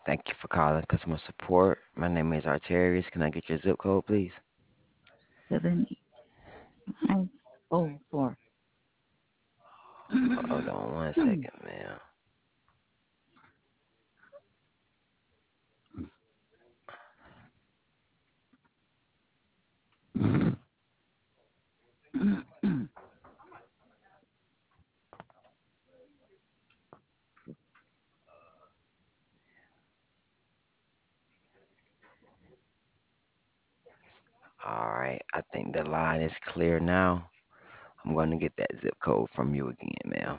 Thank you for calling customer support. My name is Arterius. Can I get your zip code, please? 78504. Hold on one second, ma'am. All right, I think the line is clear now. I'm going to get that zip code from you again, ma'am.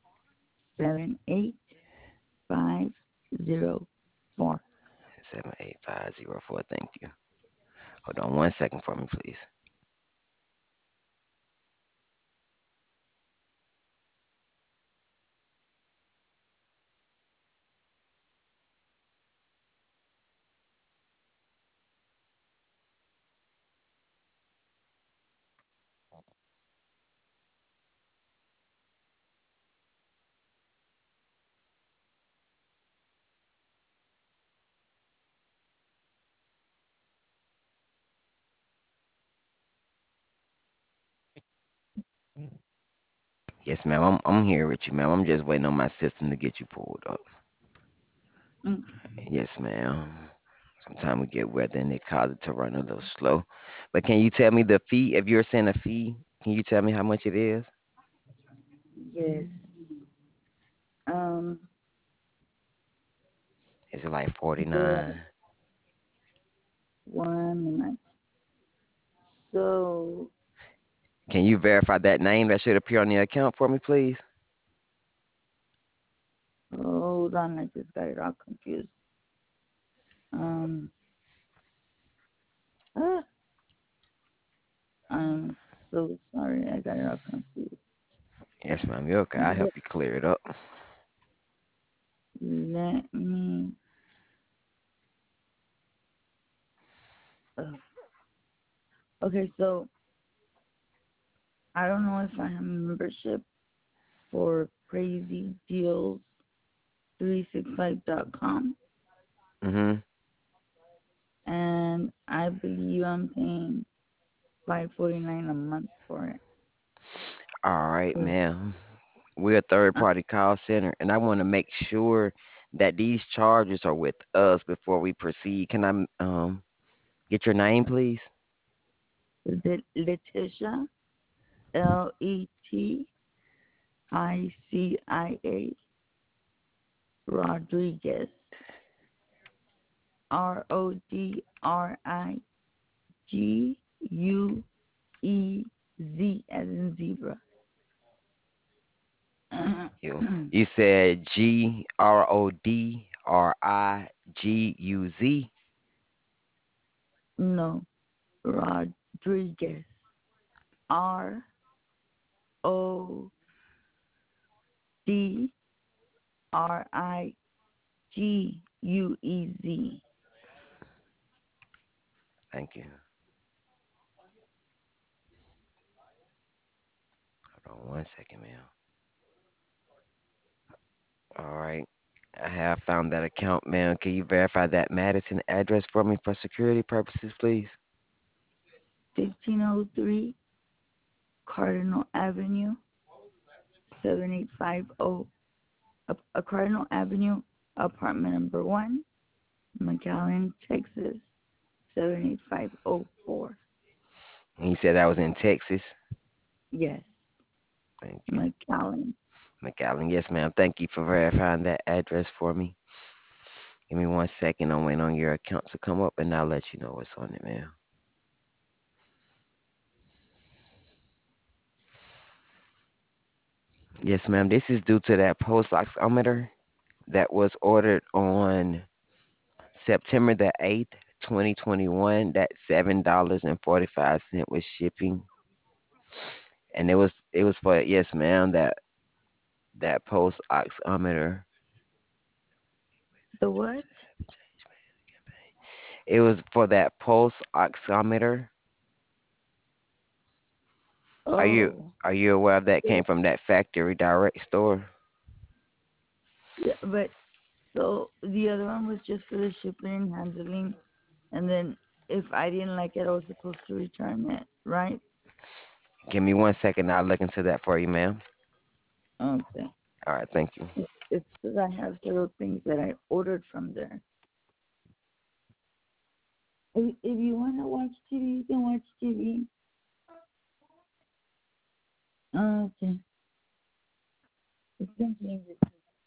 78504. 78504. Thank you. Hold on one second for me, please. Yes, ma'am. I'm here with you, ma'am. I'm just waiting on my system to get you pulled up. Mm, Yes, ma'am. Sometimes we get weather and it causes it to run a little slow. But can you tell me the fee? If you're saying a fee, can you tell me how much it is? yes. Um, Is it like the 49? one minute. So, Can you verify that name that should appear on the account for me, please? hold on, I just got it all confused. Um, ah, I'm so sorry, I got it all confused. Yes, ma'am. You're okay. I'll Let, help you clear it up. let me. Uh, okay, so I don't know if I have membership for Crazy Deals 365.com, Mm-hmm. and I believe I'm paying 549 a month for it. All right, So, ma'am. We're a third uh, party call center, and I want to make sure that these charges are with us before we proceed. Can I get your name, please? is it Letitia, Leticia Rodriguez, Rodriguez as in zebra. You said Grodriguz. No, Rodriguez. Rodriguez. Thank you. Hold on one second, ma'am. All right. I have found that account, ma'am. Can you verify that Madison address for me for security purposes, please? 1503 Cardinal Avenue, 7850. Cardinal Avenue, apartment number 1, McAllen, Texas, 78504. And you said that was in Texas. Yes, Thank you. McAllen. McAllen. Yes, ma'am. Thank you for verifying that address for me. Give me one second. I'm waiting on your account to come up, and I'll let you know what's on it, ma'am. Yes, ma'am. This is due to that post oximeter that was ordered on September the 8th, 2021. That $7.45 was shipping, and it was for, yes, ma'am, that post oximeter. The what? It was for that pulse oximeter. Are you Oh, are you aware of that yeah, came from that factory direct store? yeah, but So the other one was just for the shipping and handling, and then if I didn't like it, I was supposed to return it, right? Give me 1 second. I'll look into that for you, ma'am. Okay. All right, thank you. It's because I have several things that I ordered from there. If you want to watch TV, you can watch TV. Okay. You can change it.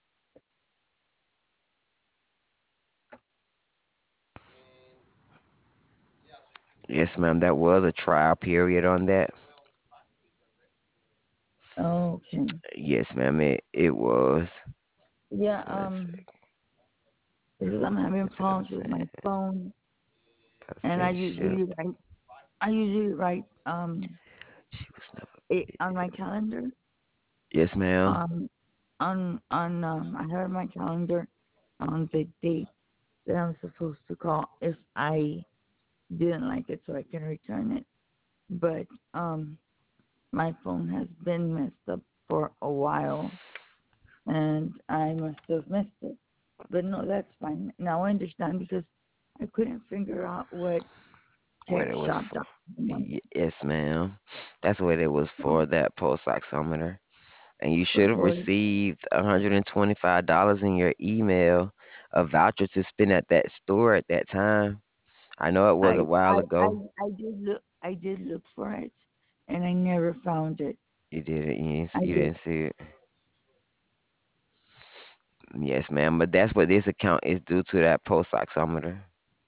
Yes, ma'am. That was a trial period on that. Okay. Yes, ma'am. It was. Yeah. One sec. Because I'm having That's what I'm problems with my saying. phone, and I Perfect ship. usually write. I usually write She was never it on my video. calendar. Yes, ma'am. Um, I have my calendar on the date that I'm supposed to call if I didn't like it, so I can return it. But my phone has been messed up for a while, and I must have missed it. But no, that's fine. Now I understand because I couldn't figure out what What tech it was shop for. was. Yes, ma'am. That's what it was for, that pulse oximeter. And you should have For received $125 in your email, a voucher to spend at that store at that time. I know it was a I while I I ago. I did look for it, and I never found it. You didn't. I You did. didn't see it. Yes, ma'am. But that's what this account is due to, that pulse oximeter.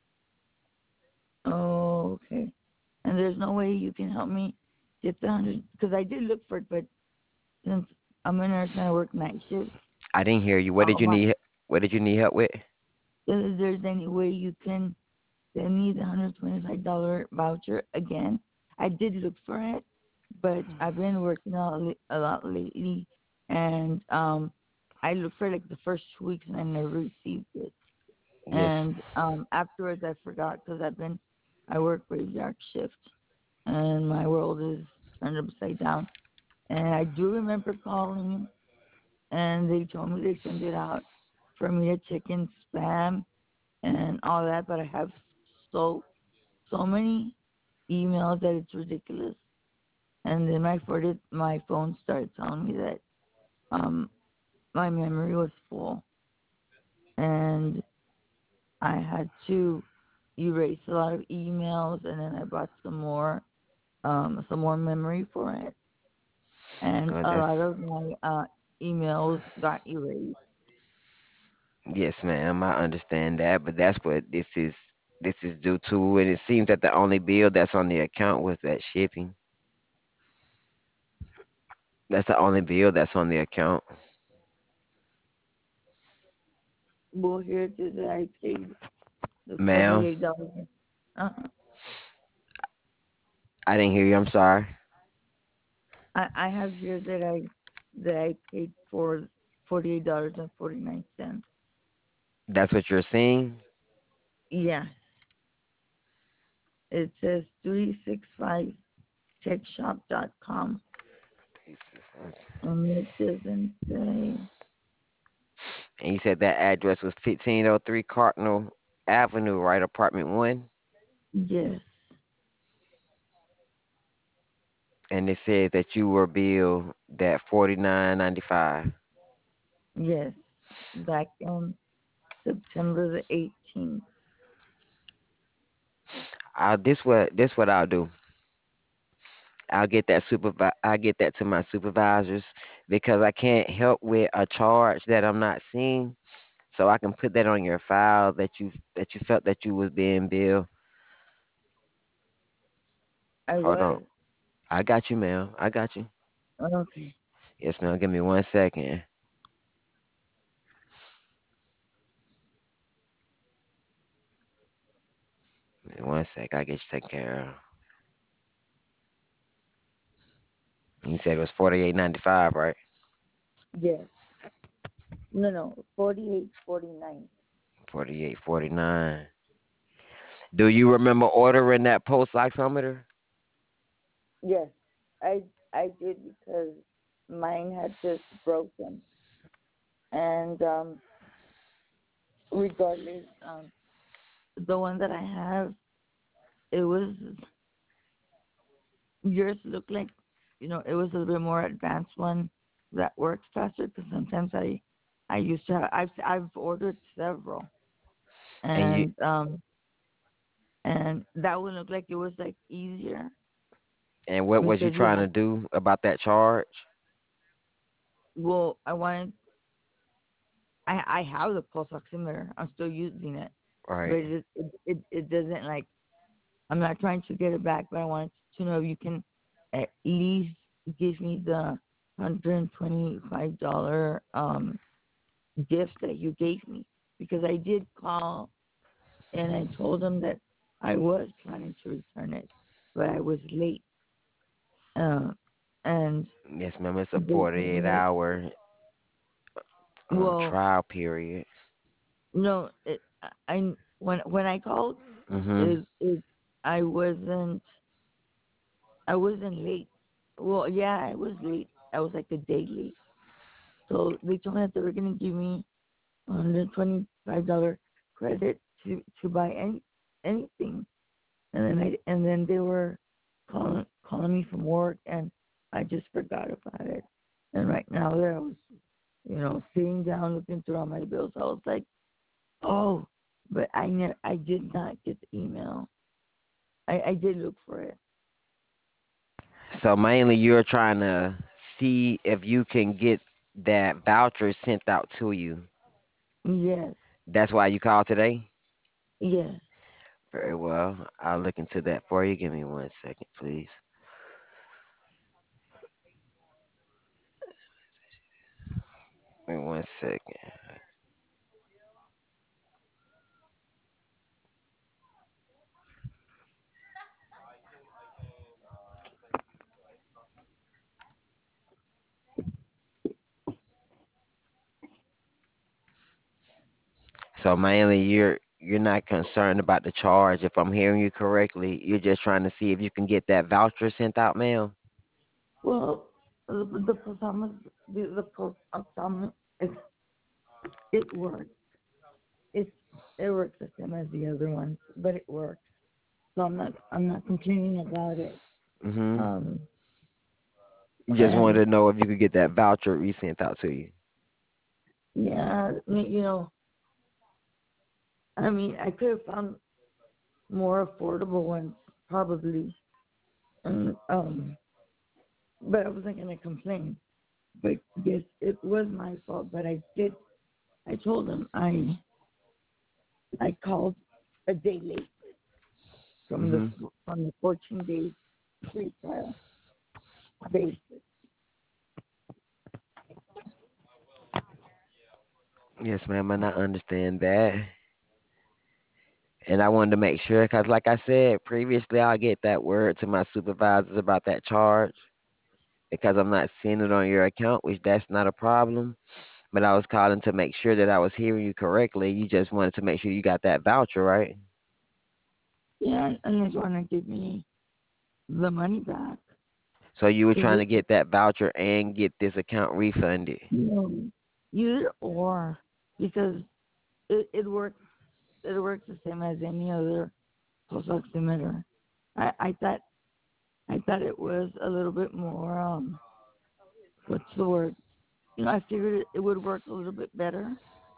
Oh, okay. And there's no way you can help me get the 100 because I did look for it, but since I'm a nurse and I work night shift, I didn't hear you. What did you my need? What did you need help with? if there's any way you can send me the $125 voucher again. I did look for it, but I've been working a lot lately, and I looked for like the first 2 weeks and I never received it. Yes. And afterwards I forgot because I work graveyard shift, and my world is turned upside down. And I do remember calling, and they told me they sent it out for me to check in spam and all that, but I have so so many emails that it's ridiculous. And then my phone started telling me that um my memory was full, and I had to erase a lot of emails, and then I bought some more memory for it, and a That's lot of my emails got erased. yes, ma'am. I understand that, but that's what this is due to, and it seems that the only bill that's on the account was that shipping. That's the only bill that's on the account, Well, here it is that I paid the ma'am. $48. Uh-huh. I didn't hear you. I'm sorry. I have here that I paid for $48.49. That's what you're seeing. Yes, it says 365techshop.com, and it doesn't say. And you said that address was 1503 Cardinal Avenue, right? Apartment one. Yes, And it said that you were billed that 49.95. yes, back on September the 18th. This what I'll do. I'll get that to my supervisors because I can't help with a charge that I'm not seeing. So I can put that on your file that you felt that you was being billed. I Hold on. was. I got you, ma'am. I got you. Okay. Yes, ma'am. Give me 1 second. Give me 1 sec. I get you taken care of. You said it was 48.95, right? Yes. No, 48.49. 48.49. Do you remember ordering that pulse oximeter? Yes, I I did because mine had just broken, and regardless, the one that I have, it was yours looked like, it was a little bit more advanced one that works faster. Because sometimes I used to have, I've ordered several, And you and that one looked like it was like easier and what was you because you trying to have, do about that charge? well, I have the pulse oximeter. I'm still using it, but Right. it doesn't like. I'm not trying to get it back, but I wanted to know if you can at least give me the $125 gift that you gave me, because I did call and I told them that I was planning to return it, but I was late. Uh, and Yes, ma'am. It's a they told 48 me, hour well, trial period. no, when I called, Mhm. it I wasn't I wasn't late. Well, yeah, I was late. I was like a day late. So they told me that they were gonna give me $125 credit to buy anything, and then they were calling me from work, and I just forgot about it. And right now that I was, sitting down looking through all my bills, I was like, oh, but I did not get the email. I did look for it. So mainly you're trying to see if you can get that voucher sent out to you. Yes, That's why you called today? yes. Very well. I'll look into that for you. Give me 1 second, please. Give me 1 second. So mainly you're not concerned about the charge. If I'm hearing you correctly, you're just trying to see if you can get that voucher sent out, ma'am. Well, the performance, the performance, it works. It's it works the same as the other ones, but it works. So I'm not complaining about it. Mhm. Um, You just wanted and to know if you could get that voucher resent out to you. yeah, I mean, I could have found more affordable ones probably, and but I wasn't gonna complain. But yes, it was my fault. But I did. I told them I called a day late from the Mhm. from the 14 days free trial basis. Yes, ma'am, and I understand that. And I wanted to make sure, because like I said previously, I'll get that word to my supervisors about that charge because I'm not seeing it on your account, which that's not a problem. But I was calling to make sure that I was hearing you correctly. You just wanted to make sure you got that voucher, right? Yeah, and they want to give me the money back. So you were trying Cause to get that voucher and get this account refunded. either or, because it works. It works the same as any other pulse oximeter. I, I thought I thought it was a little bit more. What's the word? I figured it would work a little bit better,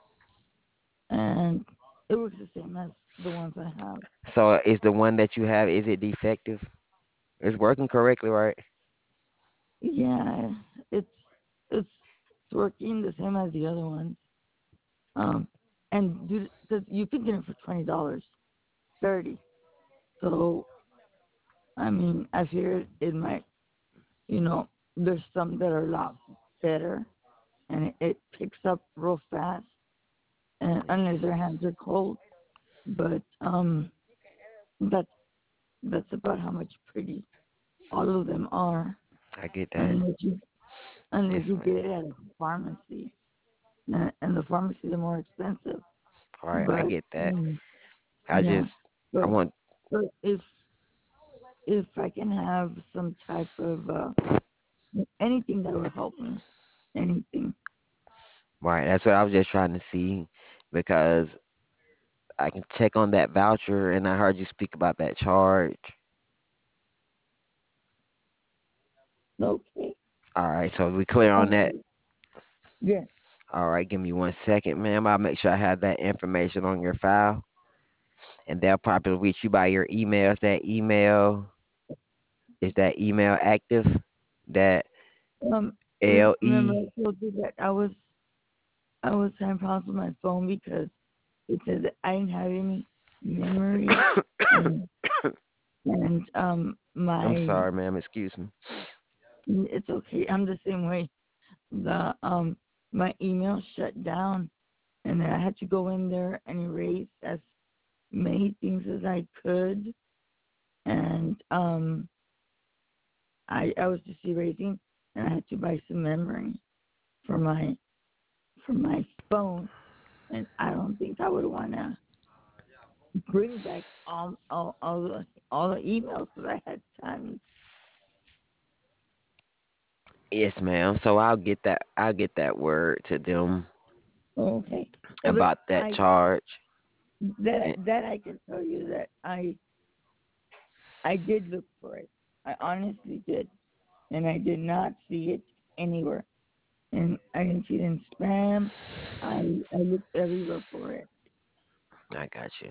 and it works the same as the ones I have. So is the one that you have, is it defective? It's working correctly, right? Yeah, it's it's working the same as the other ones. Um, and because you can get it for $20, 30. So I mean, I figured it might. There's some that are a lot better, and it picks up real fast, and unless their hands are cold. But that's that's about how much pretty all of them are, I get that. unless you Yes, unless you ma'am. get it at a pharmacy, and the pharmacies are more expensive. All right, I But get that. um, I yeah, just, I but want, but if I can have some type of anything that will help me, anything. right, that's what I was just trying to see because I can check on that voucher, and I heard you speak about that charge. Okay. All right, so we clear on that. Okay. Yes. All right, give me 1 second, ma'am. I'll make sure I have that information on your file, and they'll probably reach you by your email. Is that email active? That Remember LE. I told you that I was having problems with my phone because it said that I didn't have any memory, and I'm my sorry, ma'am. Excuse me. it's okay. I'm the same way. The My email shut down, and then I had to go in there and erase as many things as I could, and I was just erasing, and I had to buy some memory for my phone, and I don't think I would want to bring back all the emails that I had times. Yes, ma'am. So I'll get that word to them Okay, but about that charge. And that I can tell you that I did look for it. I honestly did, and I did not see it anywhere. And I didn't see it in spam. I looked everywhere for it. I got you.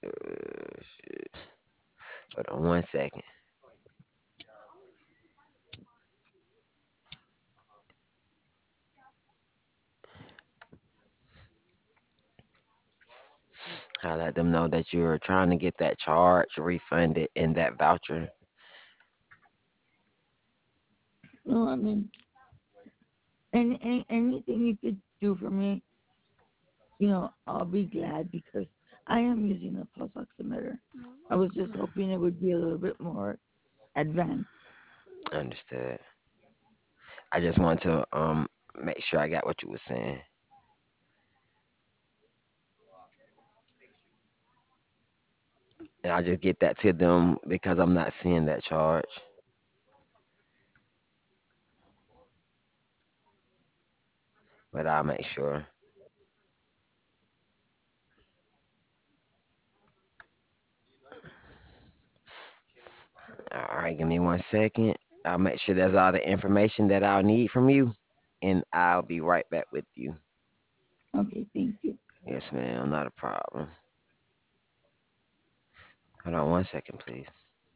Hold on 1 second. I let them know that you're trying to get that charge refunded and that voucher. No, I mean, anything you could do for me, I'll be glad because I am using a pulse oximeter. I was just hoping it would be a little bit more advanced. Understood. I just want to make sure I got what you were saying. And I just get that to them because I'm not seeing that charge. But I'll make sure. All right, give me 1 second. I'll make sure that's all the information that I'll need from you. And I'll be right back with you. Okay, thank you. Yes, ma'am. Not a problem. Hold on 1 second, please.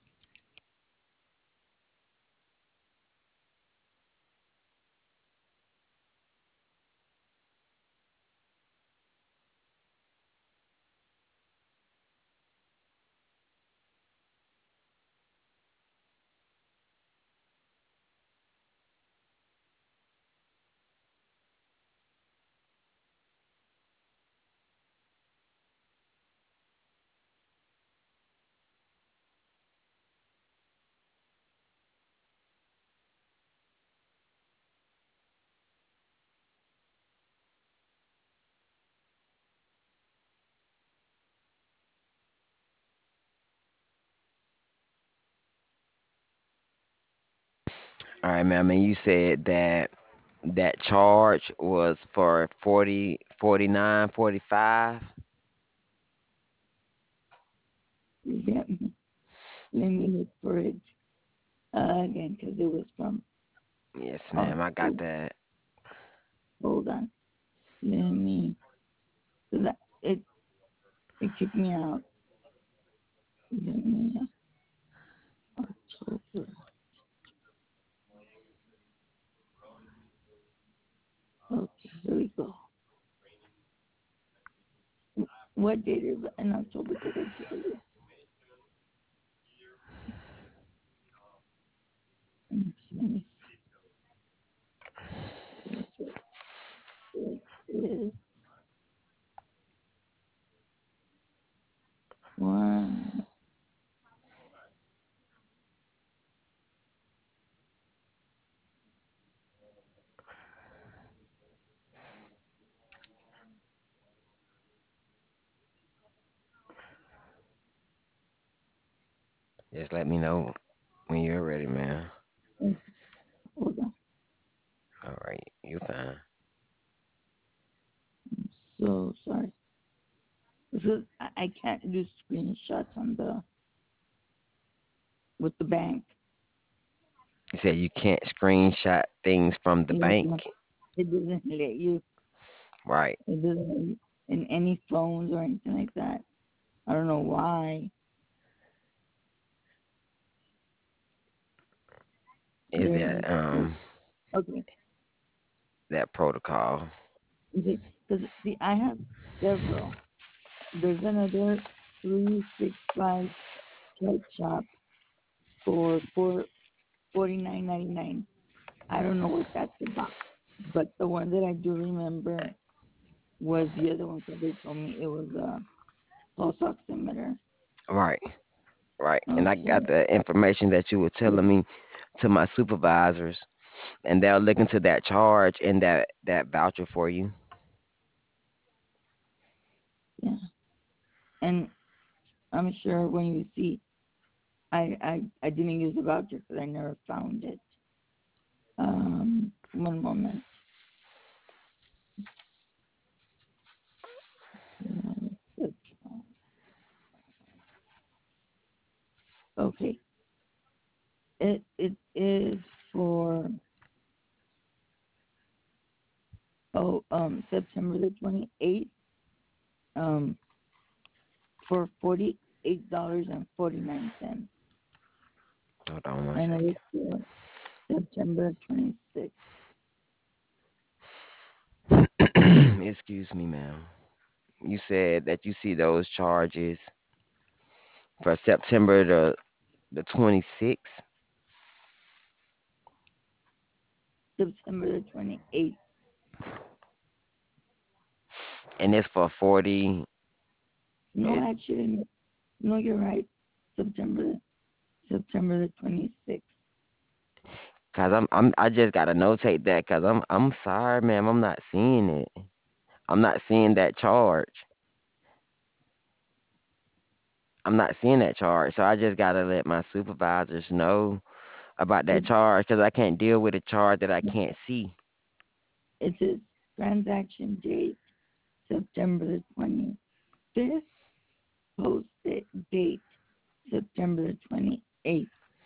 All right, ma'am. And you said that that charge was for 40, 49, 45. Yeah, let me look for it again because it was from Yes, ma'am. I got October. that. Hold on. Let me. So that it kicked me out. Let me, October. Okay, here we go. What date is in October did I tell you? Let me see. It is one. Just let me know when you're ready, ma'am. Hold on. All right, you fine. So sorry. For because I can't do screenshots on the with the bank. You said you can't screenshot things from the No, bank. no, it doesn't let you. Right. It doesn't let you in any phones or anything like that. I don't know why. Is There's that okay. that protocol? Because see, I have several. There's another 365 Pet Shop for 49.99. I don't know what that's about, but the one that I do remember was the other one that they told me it was a pulse oximeter. Right. Right. And I got Okay, the information that you were telling me to my supervisors, and they'll look into that charge and that voucher for you. yeah, and I'm sure when you see, I didn't use the voucher because I never found it. One moment. Okay, it is for September the 28th um for $48.49, Hold on one and it was second. for September 26th. Excuse me, ma'am. You said that you see those charges for September the 26th, September the 28th. and it's for 40. No, actually, no, you're right. September September the 26th. Cause I just gotta notate that, cause I'm sorry, ma'am. I'm not seeing it. I'm not seeing that charge. I'm not seeing that charge. So I just gotta let my supervisors know about that It charge, cause I can't deal with a charge that I can't see. it says transaction date September the 25th. Post date September the 28th.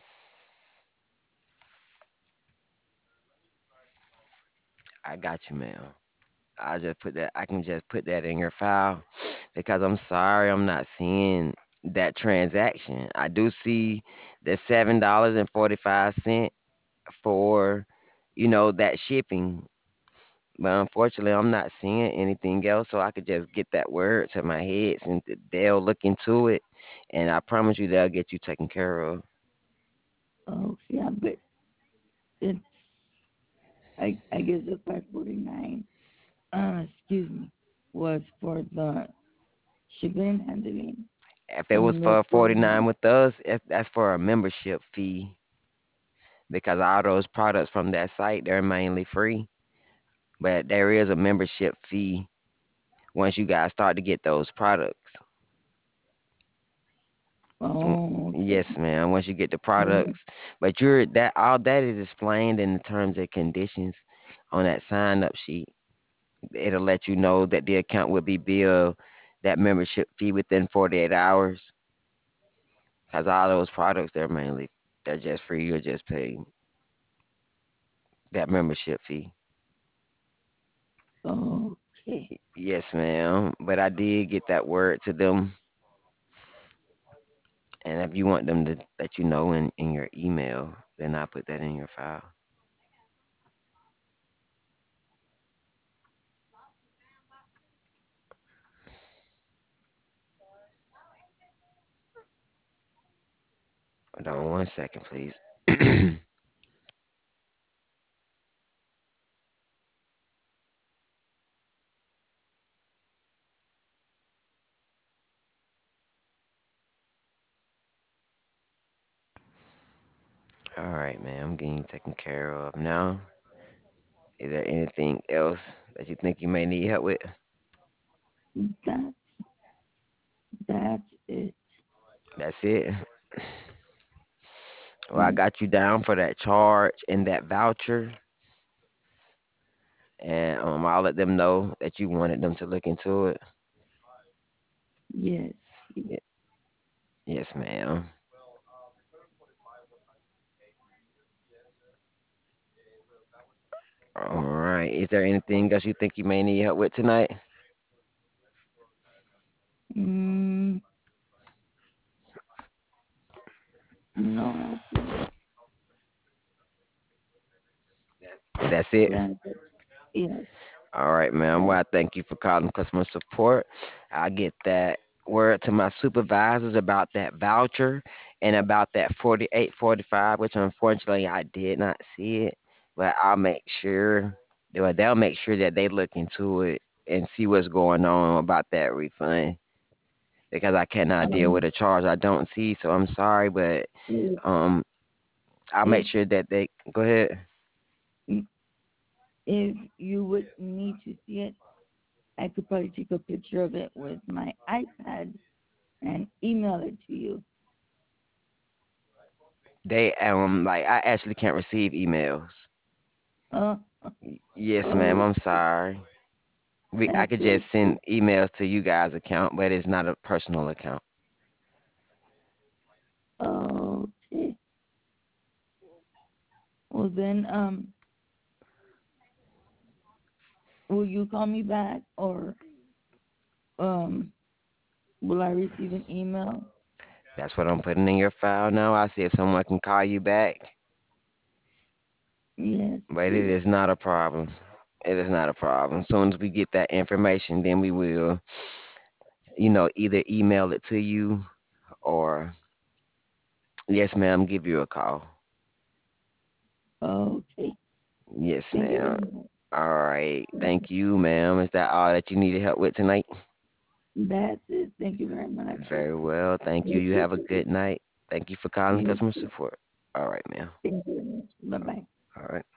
I got you, ma'am. I can just put that in your file because I'm sorry I'm not seeing that transaction. I do see the $7.45 for, that shipping. But unfortunately, I'm not seeing anything else, so I could just get that word to my heads and they'll look into it. And I promise you, they'll get you taken care of. Oh, yeah, but it's I guess the 549. Excuse me, was for the shipping and handling, If it was and the for 49 49. with us, if that's for a membership fee because all those products from that site, they're mainly free. But there is a membership fee once you guys start to get those products. Mm, Oh, okay. yes, ma'am. Once you get the Then, products, but you're that all that is explained in the terms and conditions on that sign up sheet. It'll let you know that the account will be billed that membership fee within 48 hours. Cause all those products they're just free. You'll just pay that membership fee. okay. Yes, ma'am. But I did get that word to them, and if you want them to let you know in your email, then I put that in your file. Hold on one second, please. All right, man. I'm getting taken care of now. Is there anything else that you think you may need help with? That that's it. That's it. Well, I Yeah. got you down for that charge and that voucher, and I'll let them know that you wanted them to look into it. Yes. Ye- Yes, ma'am. All right. Is there anything else you think you may need help with tonight? Mm, no, I think That's it. that's it. Yes. All right, ma'am. Well, I thank you for calling customer support. I'll get that word to my supervisors about that voucher and about that 4845, which unfortunately I did not see it, but I'll make sure they'll make sure that they look into it and see what's going on about that refund because I cannot deal with Um, a charge I don't see. So I'm sorry, but if, um, I'll make if sure that they go ahead. if you would need to see it, I could probably take a picture of it with my iPad and email it to you. They like I actually can't receive emails. Uh, Yes, ma'am. oh, I'm sorry. I that's could just okay. send emails to you guys' account, but it's not a personal account. Okay. Well then, will you call me back or um, will I receive an email? That's what I'm putting in your file now. I'll see if someone can call you back, Yes, but it please. is not a problem. It is not a problem. As soon as we get that information, then we will, either email it to you or, yes, ma'am, give you a call. Okay. Yes, Thank you ma'am. very much. All right. Thank you, ma'am. Is that all that you needed help with tonight? That's it. Thank you very much. Very well. Thank you. Yes, You yes, have a yes. good night. Thank you for calling You customer too. support. All right, ma'am. Thank you very much. Bye bye. All right.